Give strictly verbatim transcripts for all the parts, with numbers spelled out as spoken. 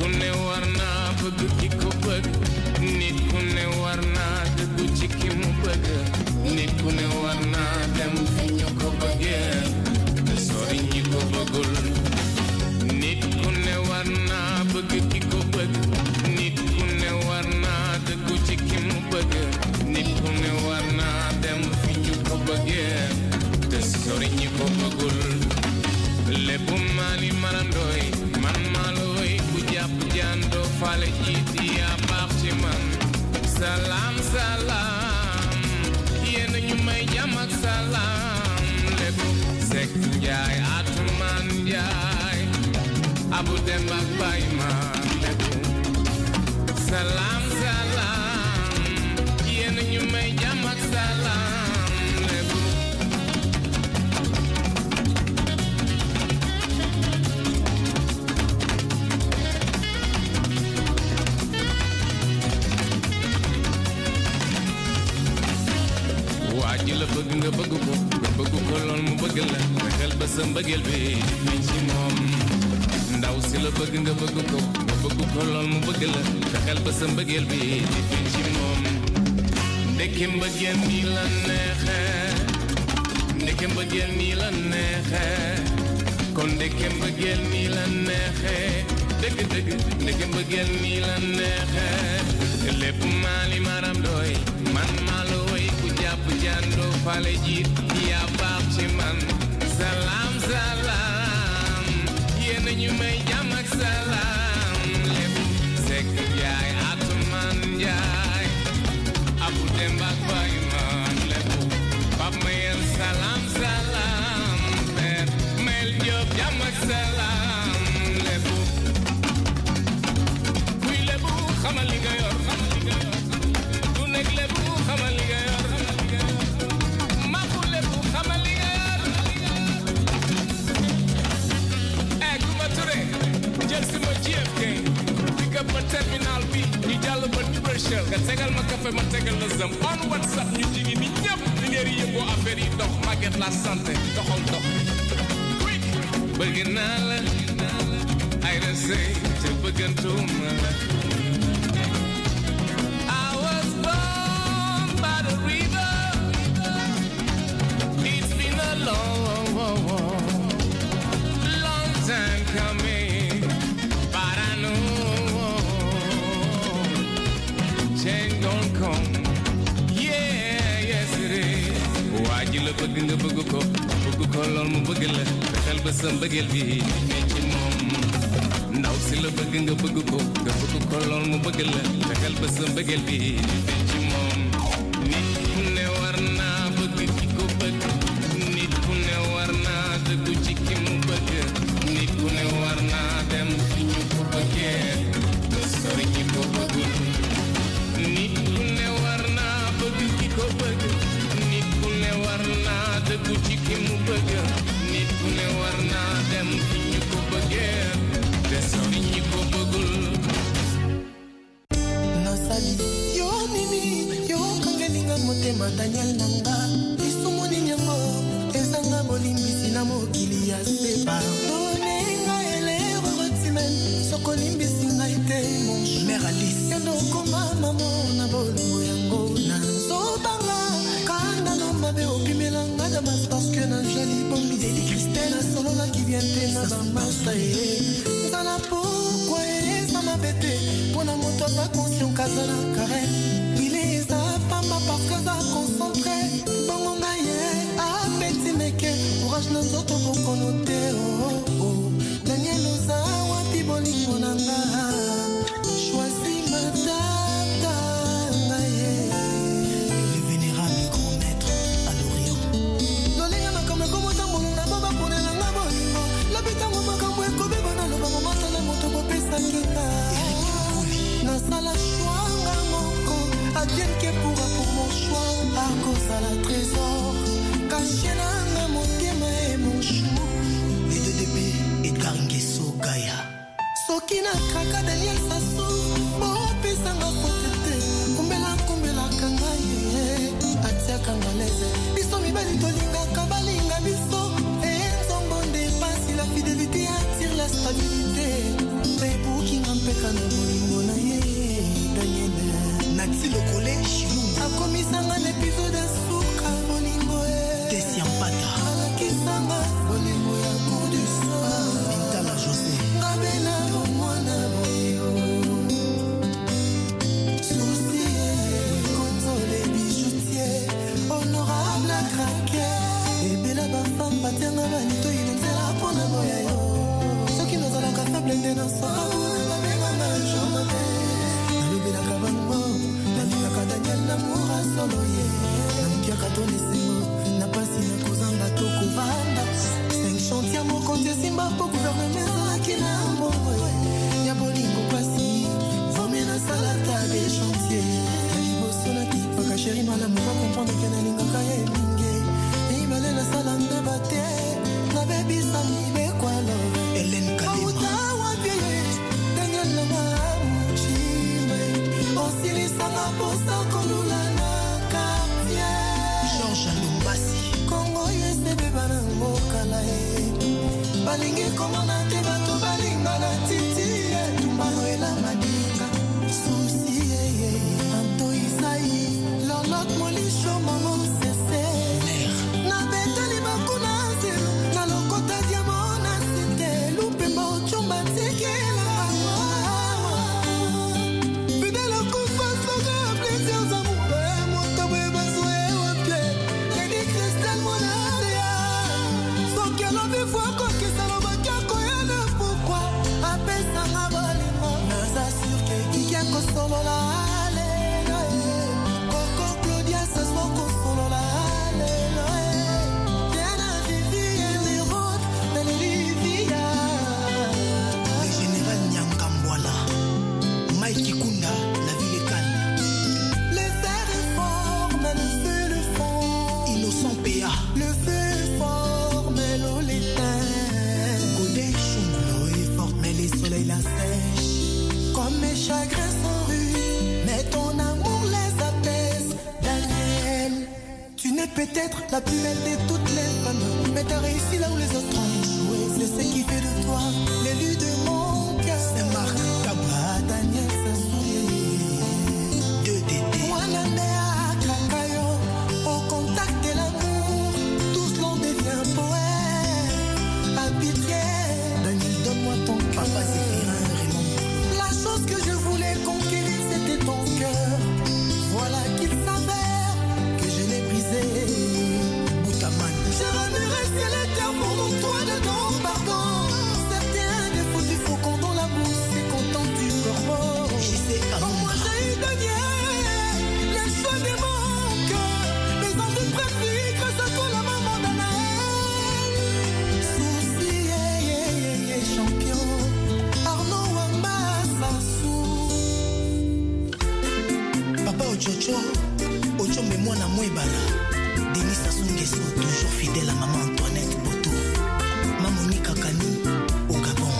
ku ne war naa bëgg ki ko bëgg nit ku ne war naa dëggu ci ki mu bëgg nit ku ne war naa dem fi ñu ko bëggee te sori ñi ko bëggul nit ku ne war naa bëgg ki ko bëgg nit ku ne war naa dëggu ci ki mu bëgg nit ku ne war naa dem fi ñu ko bëggee te sori ñi ko bëggul lépp maali marandooy man maalooy bu jàpp jàndoo faale jiiti yaa baax ci man salaam salaam yéen ñu may jàmm ak salaam lépp Sekk Njaay Atumaan Njaay Abu Dem ak Baay ma lépp salaam salaam yéen ñu may jàmm ak salaam lépp waaji la bëgg nga bëgg ko nga bëgg ko lool mu bëgg la fexeel ba sa mbëggeel bi fi ci moom ndaw si la bëgg nga bëgg ko nga bëgg ko lool mu bëgg la fexeel ba sa mbëggeel bi fi ci moom ndeke mbëggeel nii la neexe ndeke mbëggeel nii la neexe kon ndeke mbëggeel nii la neexe dëgg dëgg ndeke mbëggeel nii la neexe lépp maali maram doy man maalo way ku jàpp jàndoo fale jiit yaa baax ci man salaam salaam yéen ñu may jàmm ak salaam lépp Sekk Njaay Atumaan Njaay Abu Dem ak Baay ma lépp Pap Mayel salaam salaam Père Mayel Jóob jàmm ak salaam lépp kuy lépp xamal li nga yor du nekk lépp xamal li nga yor maku lépp xamal li nga yor eh Kumba Touré jël si ma J F K pick up ma terminal bi ñu jàll ba Dubrachel nga tegal ma café ma tegal la zam on WhatsApp ñu jigi ni ñëpp li ngeen yëgoo affaire yi dox Maguette la santé doxal dox quick bëgg naa la ay na sëy te bëggantuma la long, long time coming, but I know change gon' come. Yeah, yes it is. Waaji la bëgg nga bëgg ko, bëgg ko lool mu bëgg la, fexeel ba sa mbëggeel bi ne ci moom. Ndaw si la bëgg nga bëgg ko, nga bëgg ko lool mu bëgg la, fexeel ba sa mbëggeel bi ne ci moom. Nit ku ne war naa bëgg ki ko bëgg. Nit ku ne war naa dëggu ci ki mu bëgg nit ku ne war naa dem fi ñu ko bëggee te sori ñi ko bëggul nit ku ne war naa bëgg ki ko bëgg nit ku ne war naa dëggu ci ki mu bëgg nit ku ne war naa dem fi ñu ko bëggee te sori ñi ko bëggul nasali yo mimi yo kangelinga motema Daniel nanga isumuni nyango ezanga bolimbisi na mokili ya sepa onenga elero rotimen sokolimbisi ngai te mon mère Alice yando koma mamo na bolongo yango na zobanga kanda no mabe opimelanga da mas parce que na jali bombi de Christelle solo la qui vient te na bambasta e zala pourquoi eza mabete pona moto za conscient kazala kare il est a pamba parce que za concentré bongo ngaye apeti meke courage na nzoto bokonote oh oh Daniel oza wapi bolingo na nga choisis ma tata ngaye le vénérable grand maître à l'Orient lolenga makambo komota mbolo na baba ponela nga bolingo labitango makambo ekobeba na loba momasala moto bopesa kinga nasala shwanga moko adienne que pourra pour mon choix à cause à la trésor caché na motema et mon chou et de débé Edgar Ngeso Gaya soki na kaka Daniel Sassou bopesanga potete kumbela kumbela kanga ye atia kanga leze biso mibali tolingaka balinga biso et nzombo dépasse la fidélité attire la stabilité ebukinga mpeka na bolingo na ye Daniel Nati lokole Shilunga akomisanga na episode ya suka bolingo e Tesia Mpata alakisanga bolingo ya cour du soir Mintala José ngabena omwana boyo Souci Contrôle bijoutier honorable craqué ebela bafam batenga banito inenzela pona boya yo soki nazalaka faible nde nasoka babenganga jomate nalobelaka bango nalingaka Daniel namura solo ye namutiaka toni sengo na pasi na kozanga to kovanda cinq chantier mokonzi esimba po guverneme ezalaki na mbongo ya bolingo pasi vome nasalata de chantier ya liboso nakipaka sheri malamu bakomprendre ke nalingaka ye mingi eibale nasala mbeba te nabebisa mibekwalo Hélène Kadima Daniel Namamuchime osilisanga posa kolula na quartier Georges Lumbasi Kongo yesebeba na mbokala ye balingi komona te bato balinga na titi tumbano ela madinga susi yeye Anto Isai Lolot Molisho Momo Sese na betali bakuna zelo na lokota diamona sete lupe mbochumba tikela fidèle kufa soga plaisir amoureux motobe bazwe wapie Lady Crystal Monaria soki alobi fois koki saloba kyako yana pourquoi apesanga bolingo naza sur ke kikiako solola lelo Coco Claudia saswa kosolola lelo Diana Vivi et Roth Olivia le général Nyankambwala Mike Kunda la ville est calme le fer est fort mais le feu le fond Innocent P A le feu est fort mais l'eau l'éteint Godé Chunglo est forte mais les soleils la sèchent comme mes chagrins sont rudes mais ton amour les apaise Daniel tu n'es peut-être la plus belle de toutes les femmes mais t'as réussi là où les autres ont échoué c'est ce qui fait de toi l'élu de mon cœur c'est Marc Kaba Daniel Sassouye deux D D Wanandea Kakayo au contact de l'amour tous l'on devient poète à pitié Daniel donne-moi ton papa Zéphirin Raymond la chose que je voulais conquérir c'était ton cœur voilà qu'il s'avère que je l'ai brisé Boutaman j'ai remué ciel et terre pour mon toit dedans pardon certains défauts du faucon dans la bouche c'est content du corbeau j'y sais pas moi j'ai eu Daniel les choix de mon cœur mes envies préférées grâce à toi la maman d'Anaël souci yeah, yeah, yeah, yeah, champion Arnaud Wamba Sassou Papa Ochocho Ocho me mwana mwebala Denis Sassou Nguesso toujours fidèle à maman Antoinette Boto Mamonika Kani au Gabon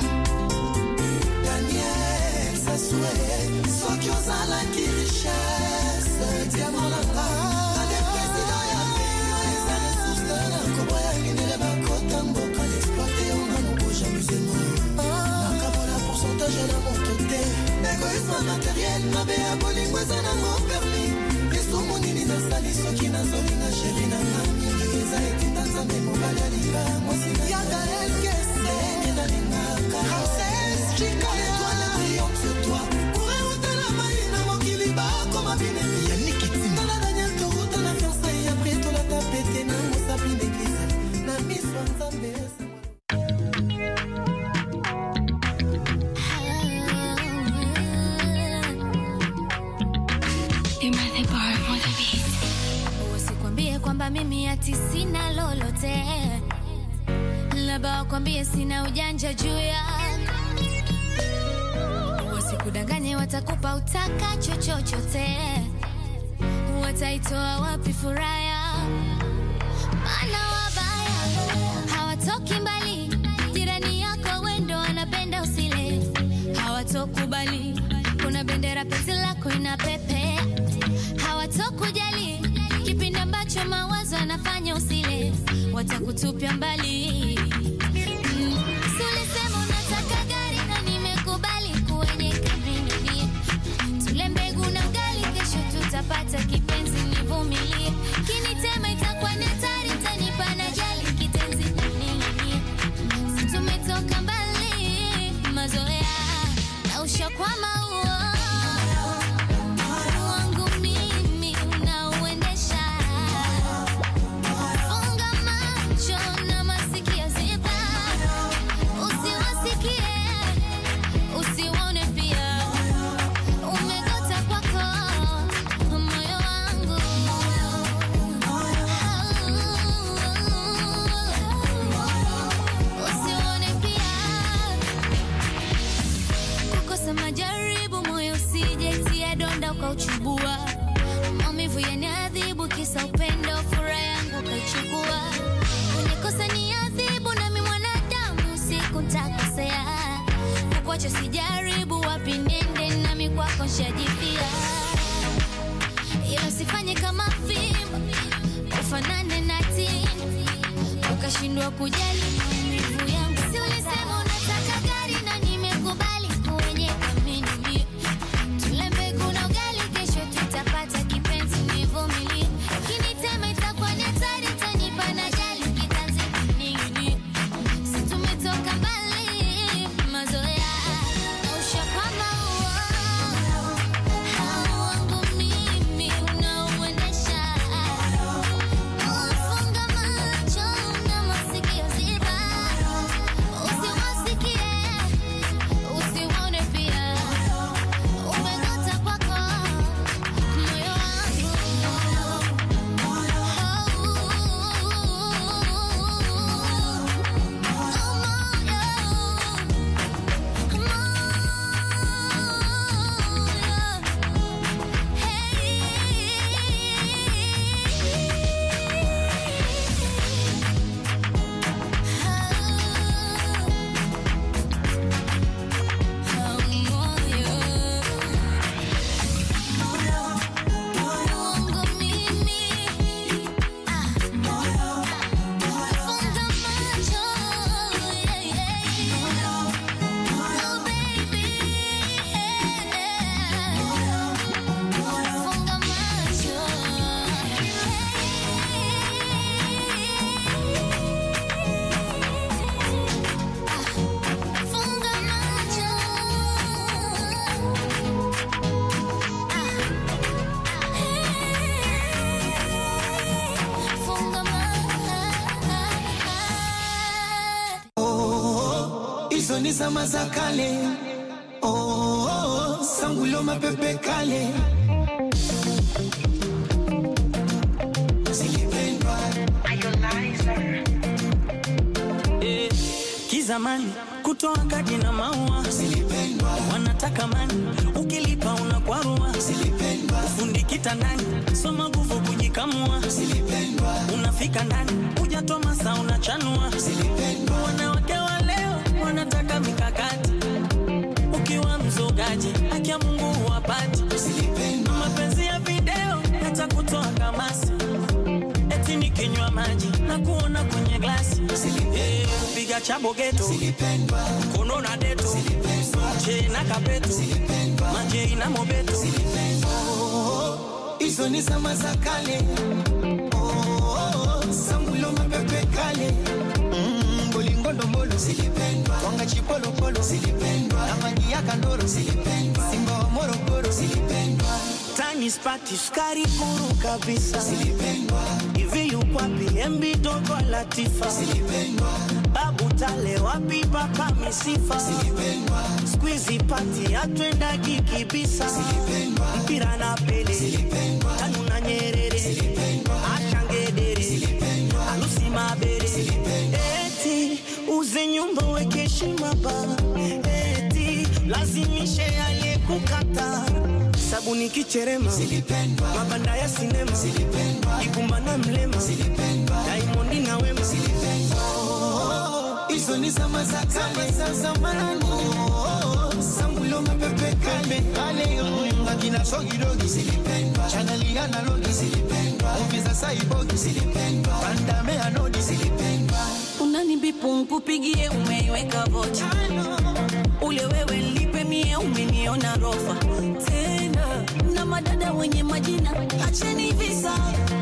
Daniel Sassou soki ozalaki richesse diamant langa ale président ya peyo eza ressource na koboya ngendele bakota mboka l'exploité onga moboja musemo nakabola pourcentage na moto te égoïsme matériel mabe ya bolingo eza nango permis lisumu nini nasali soki nazolinga sheri na nga mingi eza etinda nzambe mobali alinga mwasi ya Gaël Kesse nalingaka Ramsès Chika l'étoile brillante sur toi courir utela maina mokili bakoma binemi ya nikitina na Daniel Toruta na fiançailles après tout la tapete na mosapi d'église na miss Nzambe Wasikwambie kwamba mimi ati sina lolote labda wakwambie sina ujanja juu yako wasikudanganye watakupa utaka chochote wataitoa wapi furaha maana wabaya hawatoki mbali jirani yako wendo wanapenda usile hawatokubali kuna bendera pezi lako inapepe hawatokujali kipindi ambacho mawazo yanafanya usile watakutupia mbali mm. Sulisema unataka gari na nimekubali siku nitakosea. Kukuacha sijaribu wapi nende nami kwako nshajifia. Ila usifanye kama film, ufanane na teen, ukashindwa kujali maumivu yangu. Si ulisema unataka gari na nimekubali kwenye kamini. Tule mbegu na ugali kesho tutapata kipenzi nivumilie. Kinitema itakuwa ni hatari tanipa na jali kitanzi nini. Si tumetoka mbali mazoea na ushapama uo. Hao wangu mimi unauendesha. Ufunga macho na masikio ziba. Usiwasikie, usiwaone pia. Umegota kwako moyo wangu. Ni zama za kale, oh, oh, oh, sangulo mapepe kale. Zilipendwa eh, kizamani kutoa kadi na maua. Zilipendwa wanataka mani, ukilipa unakwarua. Zilipendwa fundi kitandani, soma nguvu kujikamua. Zilipendwa unafika ndani, hujatoa masaa unachanua. Zilipendwa wanawake wa leo wanataka mikakati, ukiwa mzogaji haki ya Mungu huwapati. Zilipendwa mapenzi ya video yatakutoa kamasi, eti nikinywa maji na kuona kwenye glasi. Zilipendwa kupiga chabo geto. Zilipendwa kono na deto. Zilipendwa che na kapeto. Zilipendwa maje ina mobeto. Zilipendwa hizo ni zama za kale, oh, oh, oh, sangulo mapepe kale. Mm, bolingondo mbolo. Zilipendwa wanga chipolo polo. Zilipendwa na maji ya kandoro. Zilipendwa simba wa Morogoro. Zilipendwa tani spati sukari kuru kabisa. Zilipendwa hivi yukwapi embi dogo Latifa. Zilipendwa babu tale wapi papa misifa. Zilipendwa squeezy party atwenda kikibisa. Zilipendwa mpira na Pele. Zilipendwa tanu na Nyerere. Zilipendwa ashangedere. Zilipendwa alusi mabere. Zilipendwa eti uze nyumba weke heshima ba. eti lazimishe yale kukata. sabuni kicherema. Zilipendwa mabanda ya sinema. Zilipendwa Ikumba na Mlema. Zilipendwa Diamond na Wema. Zilipendwa hizo ni zama za kale za zamani, sangulo mapepe kale kale yo ngakina sogi dogi. Zilipendwa chaneli analogi. Zilipendwa ofisa saibogi. Zilipendwa bandame anodi. Zilipendwa unanibipu nkupigie umeiweka vocha. ule wewe lipe mie umeniona rofa tena na madada wenye majina acheni visa.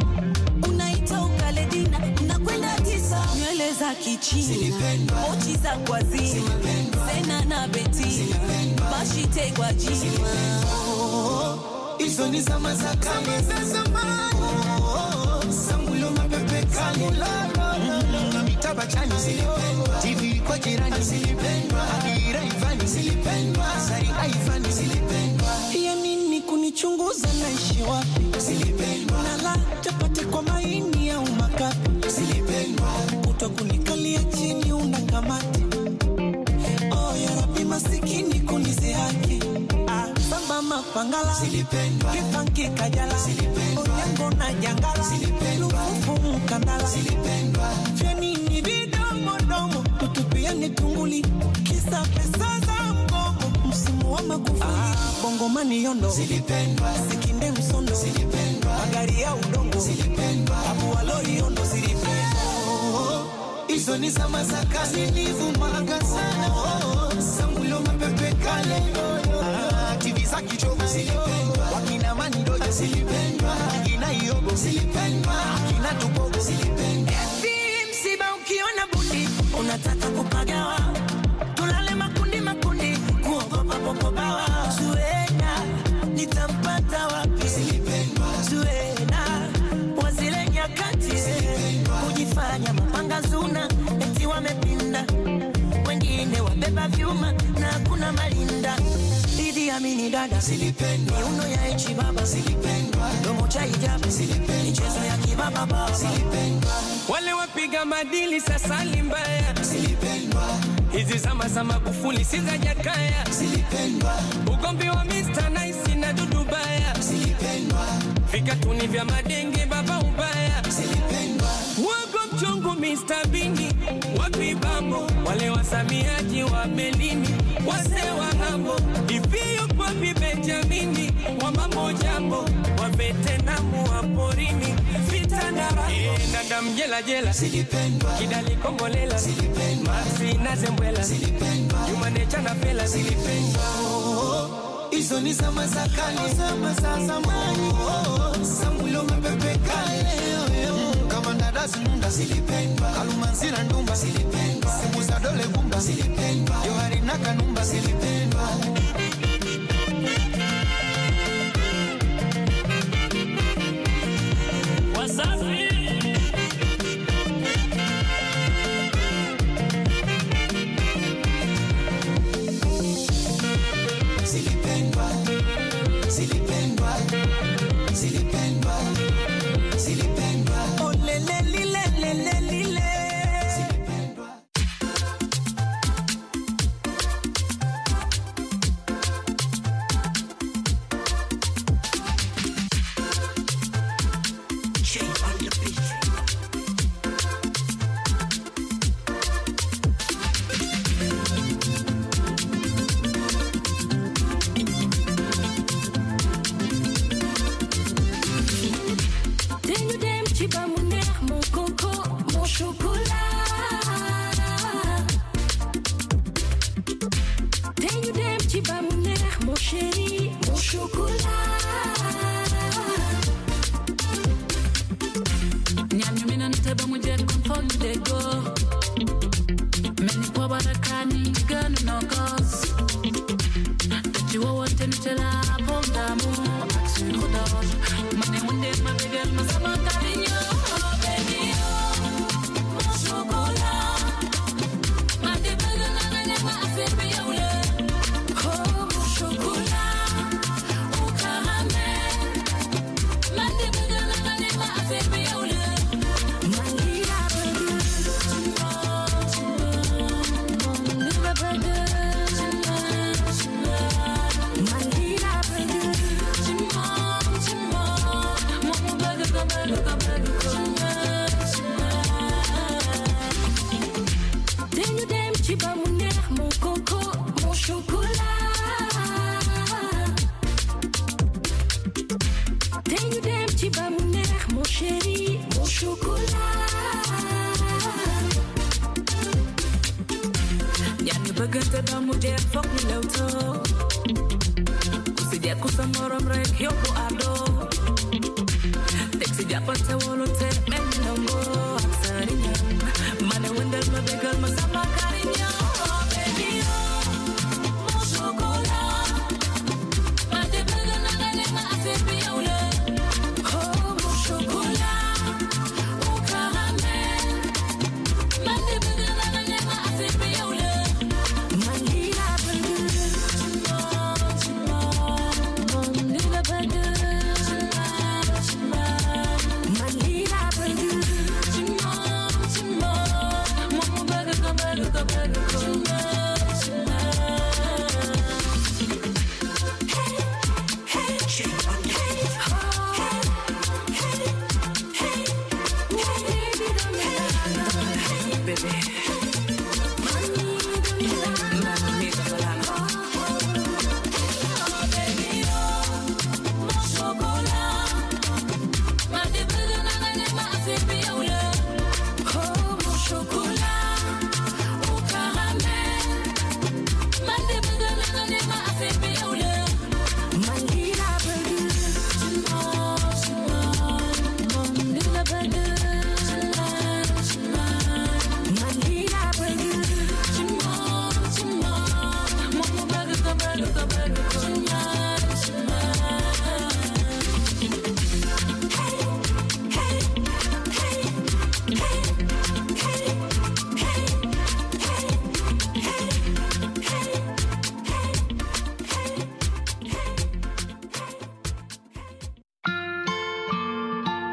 unaita ukale dina nakwenda tisa. nywele za kichina. Zilipendwa ochi za kwa zima. Sena na Beti bashite kwa jima. hizo ni zama za kale za zamani, sangulo mapepe kale na mitaba chani. Zilipendwa T V kwa jirani. Zilipendwa Adira Ivani. Zilipendwa Sari Aivani. Zilipendwa ya nini kunichunguza naishi wapi. Zilipendwa nala chapati kwa maini au makapi. Zilipendwa utakunikalia chini unakamati. oh ya Rabbi masikini kunize haki. ah samba mapangala. Zilipendwa kifanki kajala. Zilipendwa onyango na jangala. Zilipendwa lufufu mkandala. Zilipendwa fya nini vidomo domo tutupia wengine tunguli, kisa pesa za mgongo, msimu wa magufuli. Ah, bongo mani yondo zilipendwa, sikinde msondo zilipendwa, magari ya udongo zilipendwa, abu walori yondo zilipendwa. Izo ni zama za kale nilivumaga sana. Sangulo mapepe kale, ah, T V za kichogo zilipendwa, wakina mani doja zilipendwa, wakina iogo zilipendwa, wakina tupogo zilipendwa. Msiba ukiona bundi unataka kupagawa, tulale makundi makundi kuogopa popo bawa. Zuena nitampata wapi? Zilipendwa. Zuena wazile nyakati kujifanya mapanga zuna, eti wamepinda, wengine wabeba vyuma na kuna malinda. Didi amini dada zilipendwa, miuno ya echi baba zilipendwa, domo cha hijabu zilipendwa, michezo ya kibaba baba zilipendwa. Wale wapiga madili sasa limbaya zilipendwa, hizi zama za Magufuli si za Jakaya zilipendwa, ugombi wa mister Nice na Dudu Baya zilipendwa, vikatuni vya madenge baba ubaya zilipendwa, wago mchongo mister Bini wapi bambo, wale wasamiaji wa Melini wase wa ngambo, ifio kwa Benjamini wa mambo jambo, wa Vietnamu wa porini vita na raho. E, nadam jela jela zilipendwa, Kidali Kombolela zilipendwa, Maxi na Zembwela zilipendwa, Jumane Chana Pela zilipendwa. Izo ni zama za kale, zama za zamani. Sangulo mapepe kale, kama ndadazi munda zilipendwa, Kalumanzira ndumba zilipendwa, simu za dole gumba zilipendwa, Johari na Kanumba zilipendwa. Wasafi zilipendwa, zilipendwa, zilipendwa, zilipendwa. Oh lele lile lele lile zilipendwa.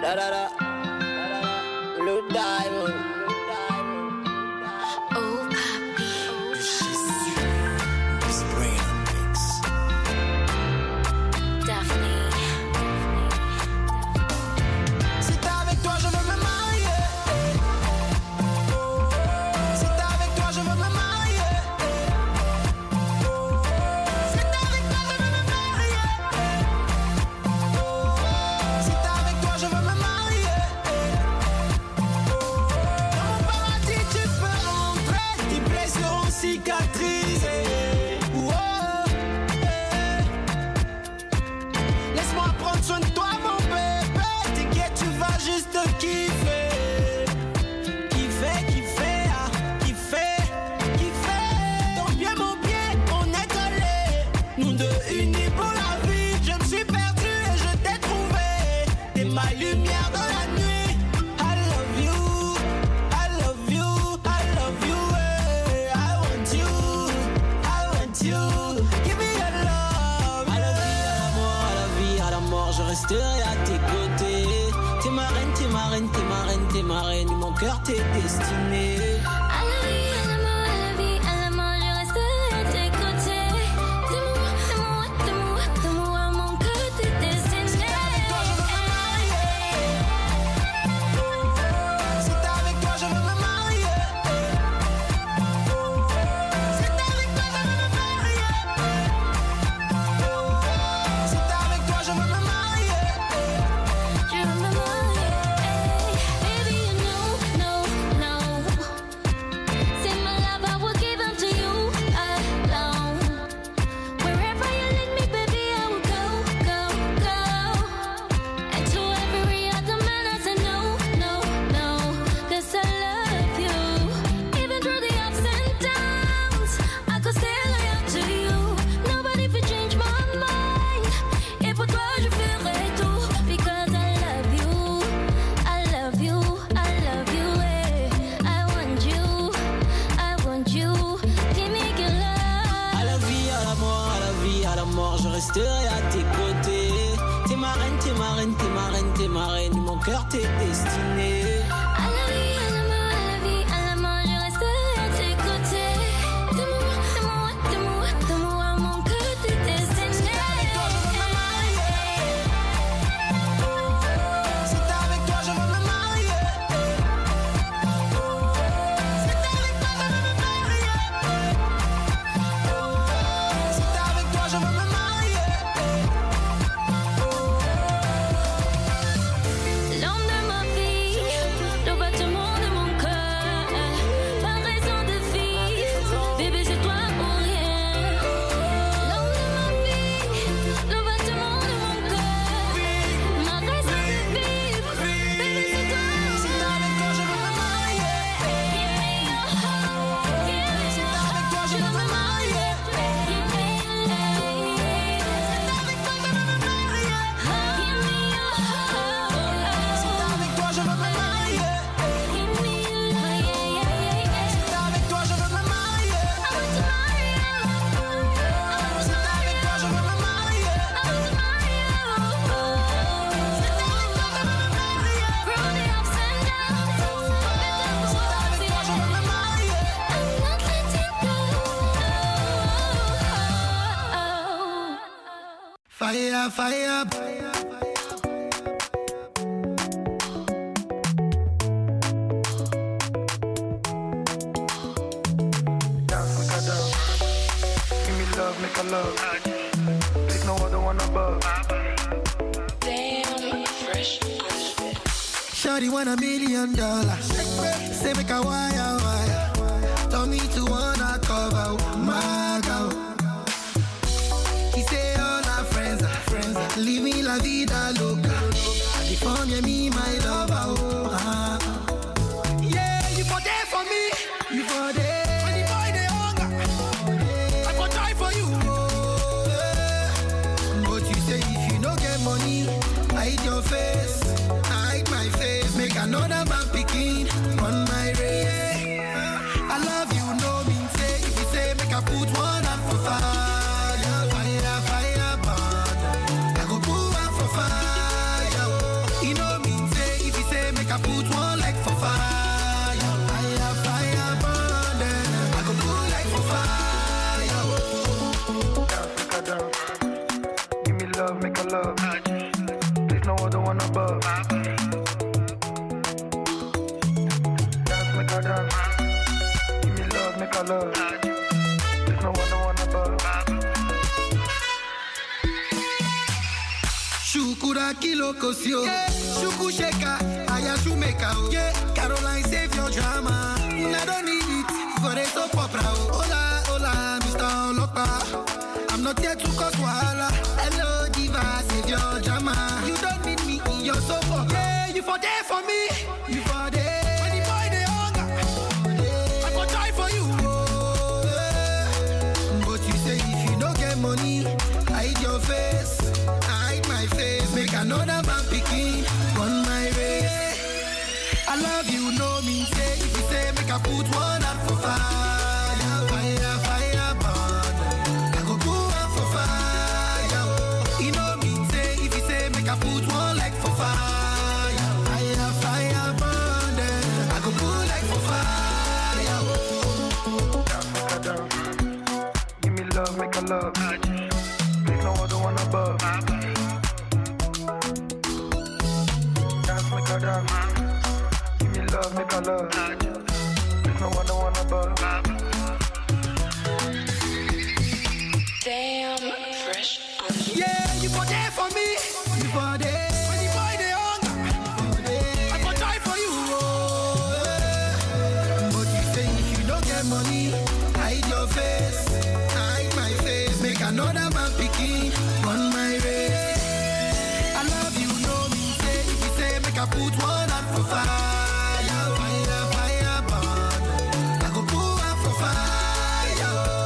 Da da da. Blue Diamond. Oh, papi. Daphne. Si t'es avec toi, je veux me marier. Si t'es avec toi, je veux me marier. Si t'es avec toi, je veux me marier. Si t'es avec toi, je veux me marier. Dans mon paradis, tu peux entrer. Tes blessures ont cicatrisé. Laisse-moi prendre soin de toi, mon bébé. T'inquiète, tu vas juste kiffer. Kiffer, kiffer, ah, kiffer, kiffer. Ton pied, mon pied, on est collés. Nous deux unis pour la vie. Je me suis perdu et je t'ai trouvé. T'es ma lumière dans la nuit. I love you, I love you, I love you. eh. I want you, I want you. Give me your love. À la vie, à la mort, à la vie, à la mort, je resterai à tes côtés. T'es ma reine, t'es ma reine, t'es ma reine, t'es ma reine. Mon cœur t'est destiné. À la vie, à la mort, à la vie, à la mort, je resterai à tes côtés. De moi, de moi, de moi, de moi, mon cœur t'est destiné. Si t'es avec toi, je veux me marier. Si t'es avec toi, je veux me marier. Si t'es avec toi, je veux me marier. Je veux me marier. Baby, you know, no, no. Say my love, I will give unto you alone. Wherever you lead me, baby, I will go, go, go. And to every other man, I say no, no, no. 'Cause I love you. Even through the ups and downs, I could stay loyal to you. Nobody will change my mind. Et pour toi, je ferai tout. Because I love you, I love you, I love you. eh. I want you, I want you. Give me your love. À la vie, à la mort, à la vie, à la mort, je resterai à tes côtés. T'es ma reine, t'es ma reine, t'es ma reine, t'es ma reine. Mon cœur t'est destiné. À la vie, à la mort, à la vie, à la mort, je resterai à tes côtés. De moi, de moi, de moi, de moi, mon cœur t'est destiné. Si t'es avec toi, je veux me marier. Si t'es avec toi, je veux me marier. Si t'es avec toi, je veux me marier. Si t'es avec toi, je veux me marier. L'homme de ma vie, le battement de mon cœur, pas raison de vivre, bébé c'est toi ou rien. L'homme de ma vie, le battement de mon cœur, ma raison de vivre, bébé c'est toi ou rien. Si t'es avec toi, je veux me marier. Give me your heart, give me Si your t'es avec toi, je veux me marier. give me your love. Avec toi, je veux me marier. Give me your heart. Si t'es avec toi, je veux me marier. Give me your love, yeah, yeah, yeah, yeah. Si t'es avec toi, je veux me marier. I want to marry you. Si t'es avec toi, je veux me marier. I want to marry you. Si t'es avec toi, je veux me marier. Through the ups and downs, Si t'es avec toi, je veux me marier. I'm not letting go. Fire, fire. Dance, make a dance. Give me love, make a love. There's no other one above. Shawty want a million dollars. Say make a wire, wire. Tell me to wanna cover my girl. He say all our friends are friends. Leave me la vida loca. If I'm me, my lover, oh, ah. Yeah, you for there for me. You for there. When the boy they hunger, I for die for you. Oh, yeah. But you say if you no get money, hide your face. Hide my face. Make another man picking on my race. I love you, no mean say. There's no one, no one above. Shukura kilo kosio, yeah. Shuku sheka, aya shumeka, oh. Yeah. Caroline save your drama. I don't need it for a soap opera. Oh. Hola, hola, Mister Olopa. I'm not here to cause wahala. Hello, diva, save your drama. You don't need me in your soap opera. Yeah, you for there for me. You for there. When the boy they hunger, I go die for you. Oh, yeah. But you say if you don't get money, hide your face. Hide my face. Make another man picking on my race. I love you, no mean say. If you say make I put one out for fire, fire, fire, burn. I go put one for fire. Oh. You know mean say. If you say make I put one like for fire, fire, fire, burn. I go put like for fire. Oh. Down, make a down. Give me love, make a love. There's no other one above. Dance, make a dance. Give me love, make a love. There's no one, no one above.